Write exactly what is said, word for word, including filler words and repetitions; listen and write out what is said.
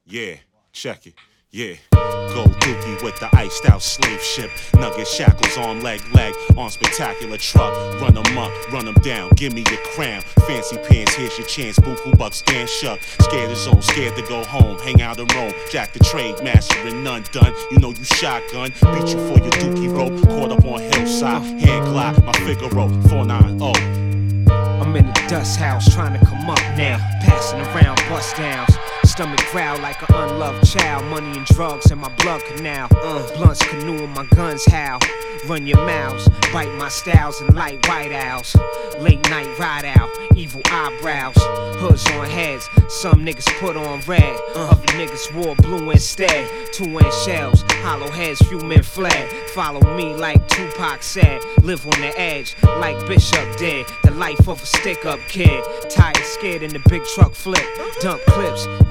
Yeah, check it. Yeah, gold dookie with the iced out slave ship. Nugget shackles, arm, leg, leg, on spectacular truck. Run 'em up, run 'em down, give me your crown. Fancy pants, here's your chance. Buku bucks, stand shuck. Scared of zone, scared to go home. Hang out in Rome, Jack the trade master and none done. You know you shotgun, beat you for your dookie rope. Caught up on hillside, hand glide, my Figaro, four nine oh. I'm in the dust house, trying to come up now. Passing around bust downs. Stomach growl like an unloved child. Money and drugs in my blood canal. Uh, blunts canoeing, my guns howl. Run your mouths, bite my styles and light white owls. Late night ride out, evil eyebrows. Hoods on heads, some niggas put on red. Other niggas wore blue instead. Two inch shells, hollow heads, few men fled. Follow me like Tupac said. Live on the edge like Bishop did. The life of a stick up kid. Tired, scared in the big truck flip. Dump clips.